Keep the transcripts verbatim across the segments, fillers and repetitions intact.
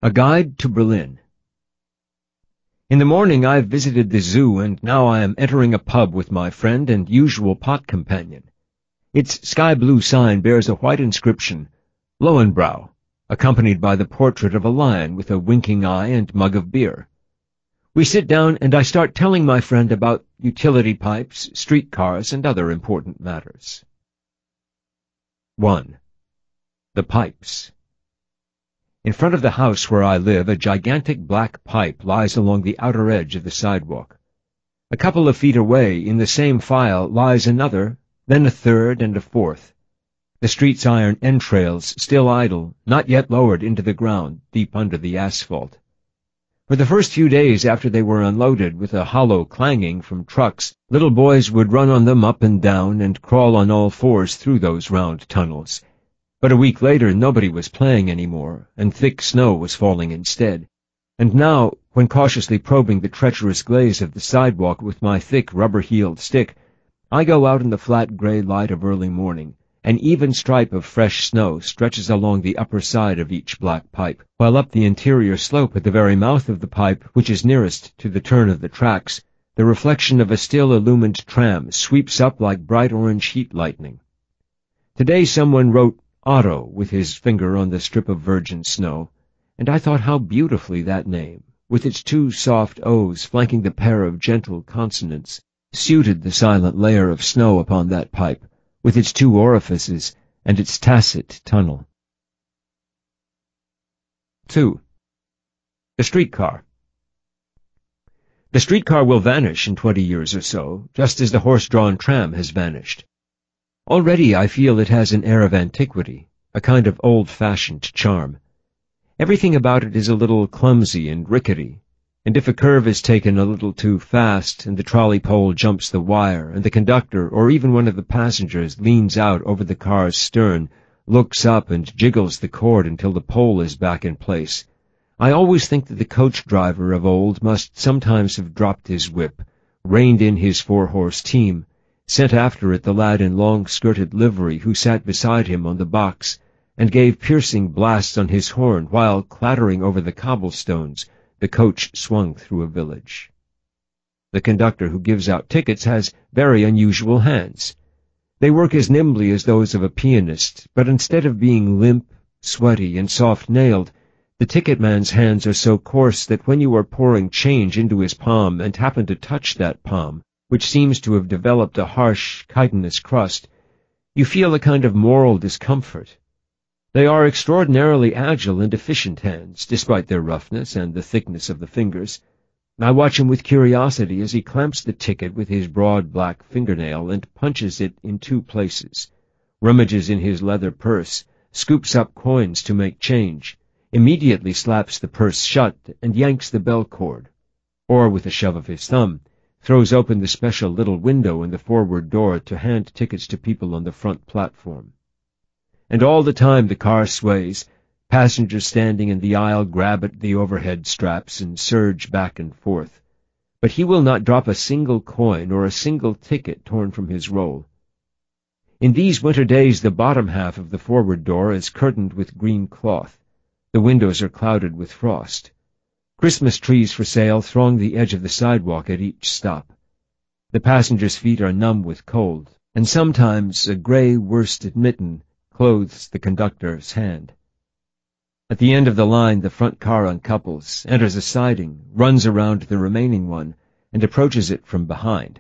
A Guide to Berlin. In the morning I visited the zoo, and now I am entering a pub with my friend and usual pot companion. Its sky-blue sign bears a white inscription, Lowenbrau, accompanied by the portrait of a lion with a winking eye and mug of beer. We sit down, and I start telling my friend about utility pipes, streetcars, and other important matters. one. The pipes. In front of the house where I live, a gigantic black pipe lies along the outer edge of the sidewalk. A couple of feet away, in the same file, lies another, then a third and a fourth. The street's iron entrails still idle, not yet lowered into the ground, deep under the asphalt. For the first few days after they were unloaded, with a hollow clanging from trucks, little boys would run on them up and down and crawl on all fours through those round tunnels. But a week later nobody was playing any more, and thick snow was falling instead. And now, when cautiously probing the treacherous glaze of the sidewalk with my thick rubber-heeled stick, I go out in the flat gray light of early morning. An even stripe of fresh snow stretches along the upper side of each black pipe, while up the interior slope at the very mouth of the pipe, which is nearest to the turn of the tracks, the reflection of a still-illumined tram sweeps up like bright orange heat lightning. Today someone wrote Otto with his finger on the strip of virgin snow, and I thought how beautifully that name, with its two soft O's flanking the pair of gentle consonants, suited the silent layer of snow upon that pipe, with its two orifices and its tacit tunnel. two. The streetcar. The streetcar will vanish in twenty years or so, just as the horse-drawn tram has vanished. Already I feel it has an air of antiquity, a kind of old-fashioned charm. Everything about it is a little clumsy and rickety, and if a curve is taken a little too fast, and the trolley pole jumps the wire, and the conductor or even one of the passengers leans out over the car's stern, looks up and jiggles the cord until the pole is back in place, I always think that the coach driver of old must sometimes have dropped his whip, reined in his four-horse team, sent after it the lad in long-skirted livery who sat beside him on the box, and gave piercing blasts on his horn while, clattering over the cobblestones, the coach swung through a village. The conductor who gives out tickets has very unusual hands. They work as nimbly as those of a pianist, but instead of being limp, sweaty, and soft-nailed, the ticket man's hands are so coarse that when you are pouring change into his palm and happen to touch that palm, which seems to have developed a harsh, chitinous crust, you feel a kind of moral discomfort. They are extraordinarily agile and efficient hands, despite their roughness and the thickness of the fingers. I watch him with curiosity as he clamps the ticket with his broad black fingernail and punches it in two places, rummages in his leather purse, scoops up coins to make change, immediately slaps the purse shut and yanks the bell cord, or with a shove of his thumb, throws open the special little window in the forward door to hand tickets to people on the front platform. And all the time the car sways, passengers standing in the aisle grab at the overhead straps and surge back and forth. But he will not drop a single coin or a single ticket torn from his roll. In these winter days the bottom half of the forward door is curtained with green cloth. The windows are clouded with frost. Christmas trees for sale throng the edge of the sidewalk at each stop. The passengers' feet are numb with cold, and sometimes a gray worsted mitten clothes the conductor's hand. At the end of the line the front car uncouples, enters a siding, runs around the remaining one, and approaches it from behind.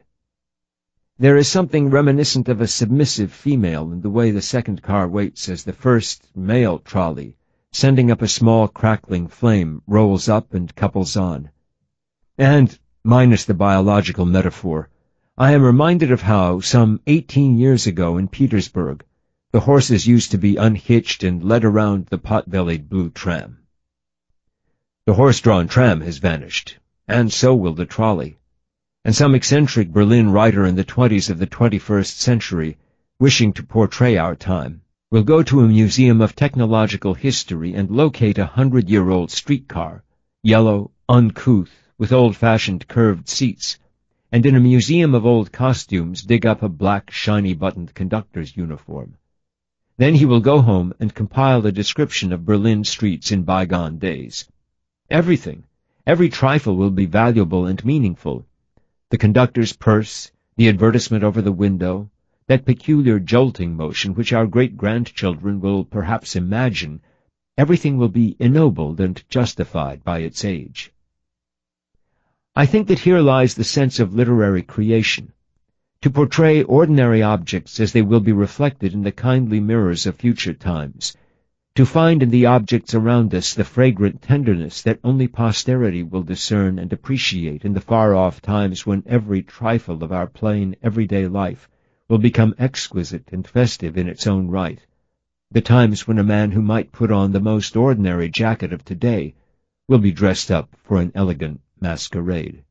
There is something reminiscent of a submissive female in the way the second car waits as the first male trolley, sending up a small crackling flame, rolls up and couples on. And, minus the biological metaphor, I am reminded of how, some eighteen years ago in Petersburg, the horses used to be unhitched and led around the pot-bellied blue tram. The horse-drawn tram has vanished, and so will the trolley, and some eccentric Berlin writer in the twenties of the twenty-first century, wishing to portray our time, will go to a museum of technological history and locate a hundred-year-old streetcar, yellow, uncouth, with old-fashioned curved seats, and in a museum of old costumes dig up a black, shiny-buttoned conductor's uniform. Then he will go home and compile a description of Berlin streets in bygone days. Everything, every trifle will be valuable and meaningful. The conductor's purse, the advertisement over the window, that peculiar jolting motion which our great-grandchildren will perhaps imagine, everything will be ennobled and justified by its age. I think that here lies the sense of literary creation, to portray ordinary objects as they will be reflected in the kindly mirrors of future times, to find in the objects around us the fragrant tenderness that only posterity will discern and appreciate in the far-off times when every trifle of our plain, everyday life will become exquisite and festive in its own right, the times when a man who might put on the most ordinary jacket of today will be dressed up for an elegant masquerade.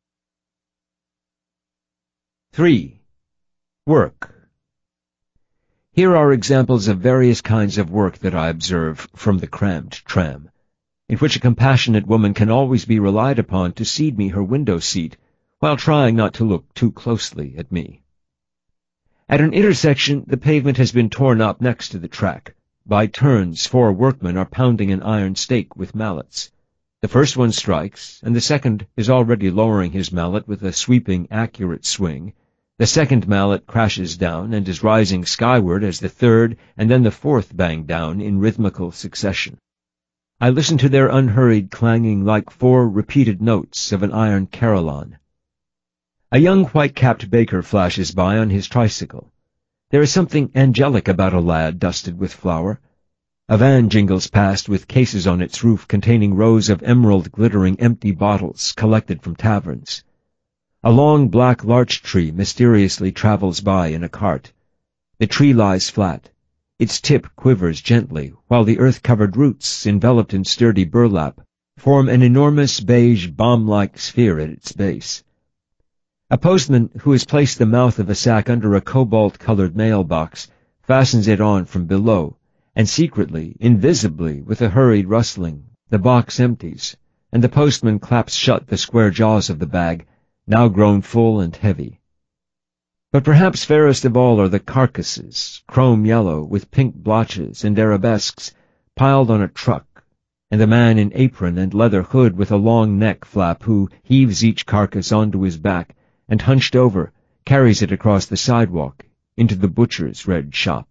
three. Work. Here are examples of various kinds of work that I observe from the crammed tram, in which a compassionate woman can always be relied upon to cede me her window seat, while trying not to look too closely at me. At an intersection, the pavement has been torn up next to the track. By turns, four workmen are pounding an iron stake with mallets. The first one strikes, and the second is already lowering his mallet with a sweeping, accurate swing. The second mallet crashes down and is rising skyward as the third and then the fourth bang down in rhythmical succession. I listen to their unhurried clanging like four repeated notes of an iron carillon. A young white-capped baker flashes by on his tricycle. There is something angelic about a lad dusted with flour. A van jingles past with cases on its roof containing rows of emerald-glittering empty bottles collected from taverns. A long black larch tree mysteriously travels by in a cart. The tree lies flat. Its tip quivers gently, while the earth-covered roots, enveloped in sturdy burlap, form an enormous beige bomb-like sphere at its base. A postman who has placed the mouth of a sack under a cobalt-colored mailbox fastens it on from below, and secretly, invisibly, with a hurried rustling, the box empties, and the postman claps shut the square jaws of the bag, now grown full and heavy. But perhaps fairest of all are the carcasses, chrome yellow, with pink blotches and arabesques, piled on a truck, and the man in apron and leather hood with a long neck flap who heaves each carcass onto his back and, hunched over, carries it across the sidewalk into the butcher's red shop.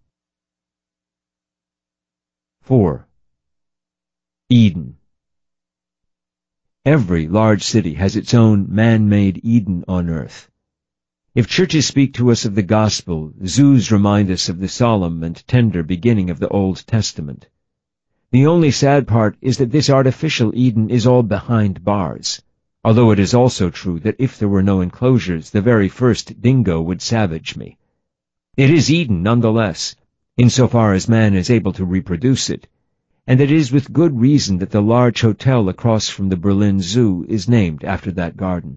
four. Eden. Every large city has its own man-made Eden on earth. If churches speak to us of the gospel, zoos remind us of the solemn and tender beginning of the Old Testament. The only sad part is that this artificial Eden is all behind bars, although it is also true that if there were no enclosures, the very first dingo would savage me. It is Eden nonetheless, insofar as man is able to reproduce it, and it is with good reason that the large hotel across from the Berlin Zoo is named after that garden.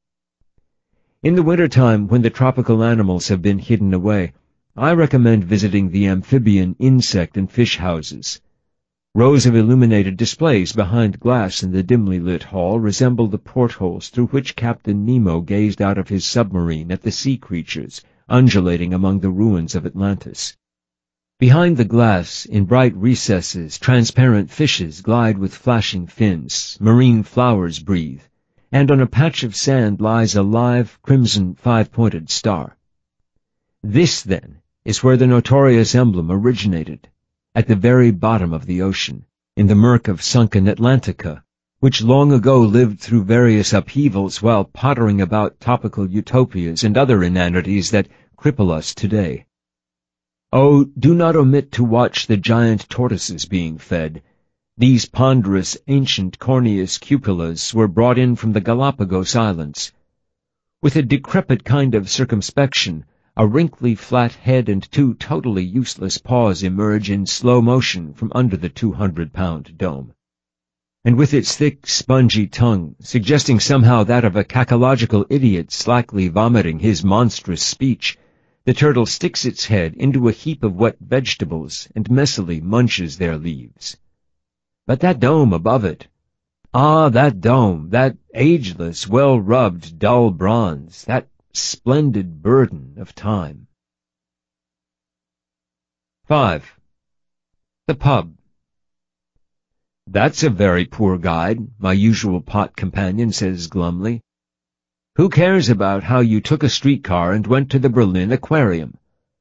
In the winter-time, when the tropical animals have been hidden away, I recommend visiting the amphibian, insect, and fish houses. Rows of illuminated displays behind glass in the dimly lit hall resemble the portholes through which Captain Nemo gazed out of his submarine at the sea creatures undulating among the ruins of Atlantis. Behind the glass, in bright recesses, transparent fishes glide with flashing fins, marine flowers breathe, and on a patch of sand lies a live, crimson, five-pointed star. This, then, is where the notorious emblem originated, at the very bottom of the ocean, in the murk of sunken Atlantica, which long ago lived through various upheavals while pottering about topical utopias and other inanities that cripple us today. Oh, do not omit to watch the giant tortoises being fed. These ponderous, ancient corneous cupulas were brought in from the Galapagos Islands. With a decrepit kind of circumspection, a wrinkly flat head and two totally useless paws emerge in slow motion from under the two-hundred-pound dome. And with its thick, spongy tongue, suggesting somehow that of a cacological idiot slackly vomiting his monstrous speech, the turtle sticks its head into a heap of wet vegetables and messily munches their leaves. But that dome above it, ah, that dome, that ageless, well-rubbed, dull bronze, that splendid burden of time. five. The pub. "That's a very poor guide," my usual pot companion says glumly. "Who cares about how you took a streetcar and went to the Berlin Aquarium?"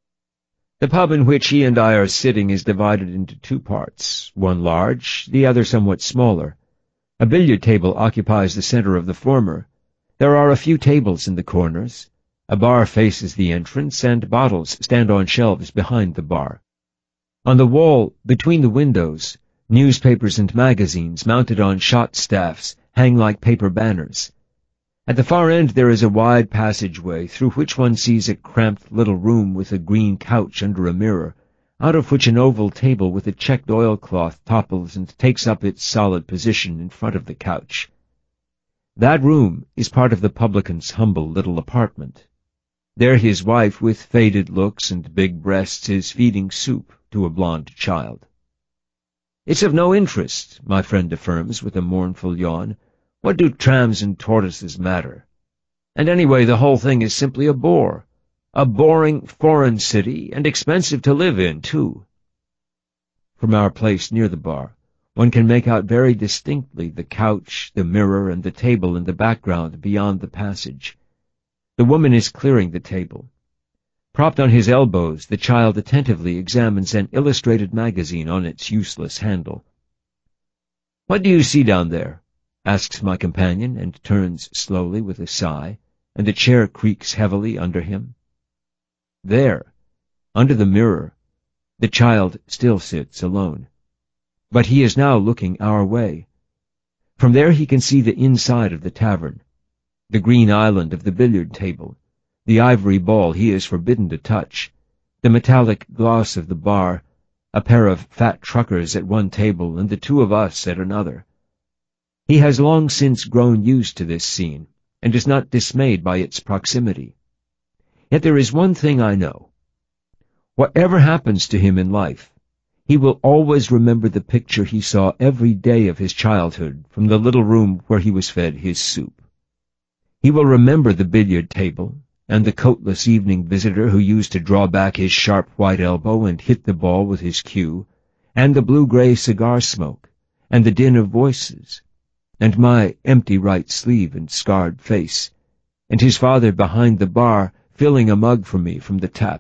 The pub in which he and I are sitting is divided into two parts, one large, the other somewhat smaller. A billiard table occupies the center of the former. There are a few tables in the corners. A bar faces the entrance, and bottles stand on shelves behind the bar. On the wall, between the windows, newspapers and magazines mounted on shot staffs hang like paper banners. At the far end there is a wide passageway through which one sees a cramped little room with a green couch under a mirror, out of which an oval table with a checked oilcloth topples and takes up its solid position in front of the couch. That room is part of the publican's humble little apartment. There his wife, with faded looks and big breasts, is feeding soup to a blond child. "It's of no interest," my friend affirms with a mournful yawn. "What do trams and tortoises matter? And anyway, the whole thing is simply a bore. A boring foreign city, and expensive to live in, too." From our place near the bar, one can make out very distinctly the couch, the mirror, and the table in the background beyond the passage. The woman is clearing the table. Propped on his elbows, the child attentively examines an illustrated magazine on its useless handle. "What do you see down there?" asks my companion, and turns slowly with a sigh, and the chair creaks heavily under him. There, under the mirror, the child still sits alone. But he is now looking our way. From there he can see the inside of the tavern, the green island of the billiard table, the ivory ball he is forbidden to touch, the metallic gloss of the bar, a pair of fat truckers at one table and the two of us at another. He has long since grown used to this scene, and is not dismayed by its proximity. Yet there is one thing I know. Whatever happens to him in life, he will always remember the picture he saw every day of his childhood from the little room where he was fed his soup. He will remember the billiard table, and the coatless evening visitor who used to draw back his sharp white elbow and hit the ball with his cue, and the blue-gray cigar smoke, and the din of voices, and my empty right sleeve and scarred face, and his father behind the bar filling a mug for me from the tap.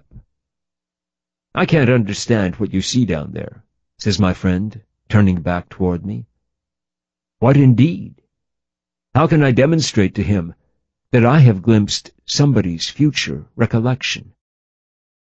"I can't understand what you see down there," says my friend, turning back toward me. "What indeed? How can I demonstrate to him that I have glimpsed somebody's future recollection?"